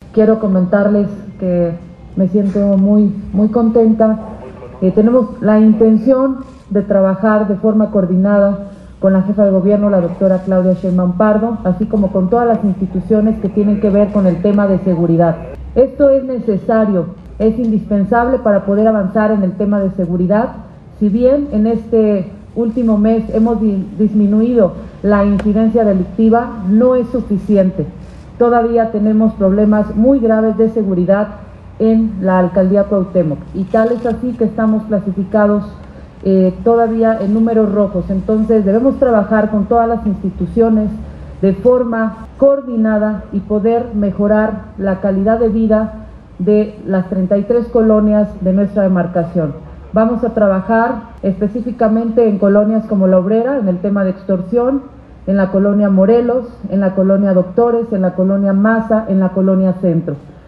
quiero comentarles que me siento muy contenta. Tenemos la intención de trabajar de forma coordinada con la jefa de gobierno, la doctora Claudia Sheinbaum Pardo, así como con todas las instituciones que tienen que ver con el tema de seguridad. Esto es necesario, es indispensable para poder avanzar en el tema de seguridad. Si bien en este último mes hemos disminuido la incidencia delictiva, no es suficiente. Todavía tenemos problemas muy graves de seguridad en la alcaldía Cuauhtémoc, y tal es así que estamos clasificados todavía en números rojos. Entonces debemos trabajar con todas las instituciones de forma coordinada y poder mejorar la calidad de vida de las 33 colonias de nuestra demarcación. Vamos a trabajar específicamente en colonias como La Obrera, en el tema de extorsión, en la colonia Morelos, en la colonia Doctores, en la colonia Maza, en la colonia Centro.